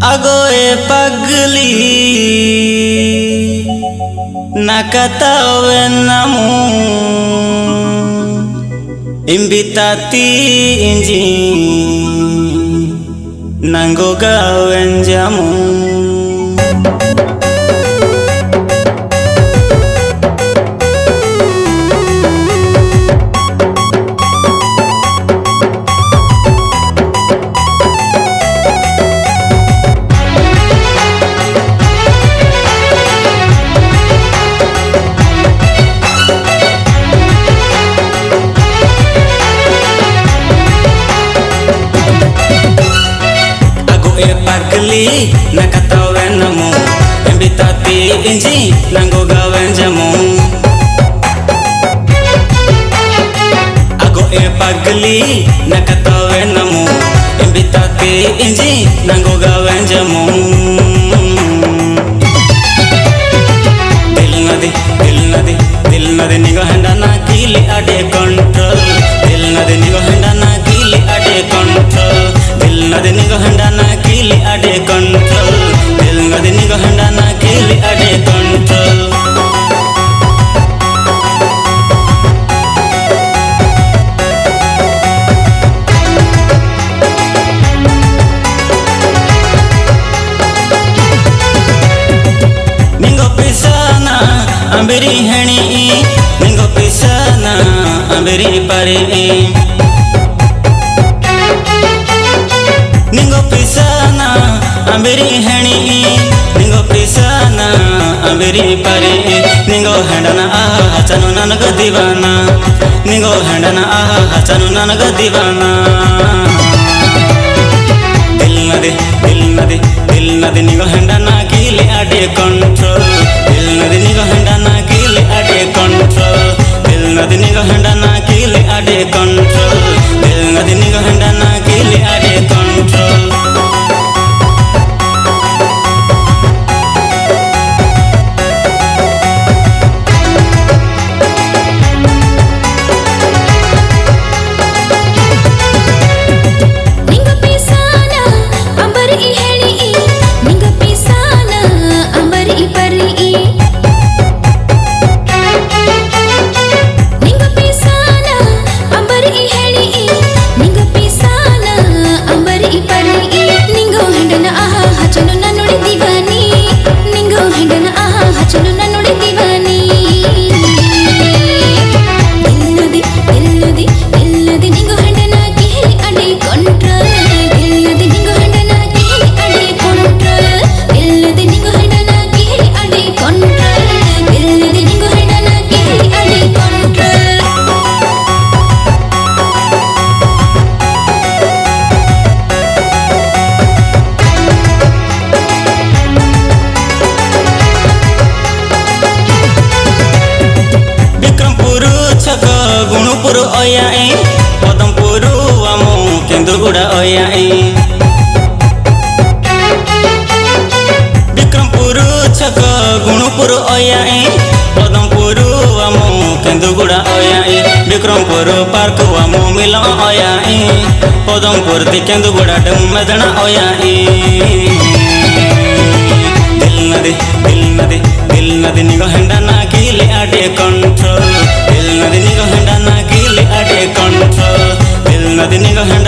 अगोए पगली nakatawe namu imbitati inji nangoga wenjamu pagli nakatawe namu imbitati inji nangoga wenjamu ago e pagli nakatawe namu imbitati inji nangoga wenjamu dil nadi nigo handana kili ade control dil nadi nigo handana kili ade control dil nadi nigo handana kili ade control dil nadi nigo handana kili ade control ningo pisana ambiri hani ningo pisana ambiri pare ningo pisana ambiri hani ningo pisana ambiri pare ningo handana chanu nanaga divana ningo handana chanu nanaga divana dil nadi ningo handana kili ade control dil nadi ningo handana kili ade control dil nadi ningo handana kili ade control dil nadi ningo handana kili ade control Gunpur ओयाई पदमपुर आमो केंदुगुड़ा ओयाई विक्रमपुर छक गुणपुर ओयाई पदमपुर आमो केंदुगुड़ा ओयाई Vikrampur park आमो मिला ओयाई पदमपुर ती केंदुगुड़ा डम मेदना ओयाई दिल नदी निगो हेंडाना किले आडे कंट्रोल दिल नदी निगो हेंडाना किले आडे कंट्रोल दिल नदी निगो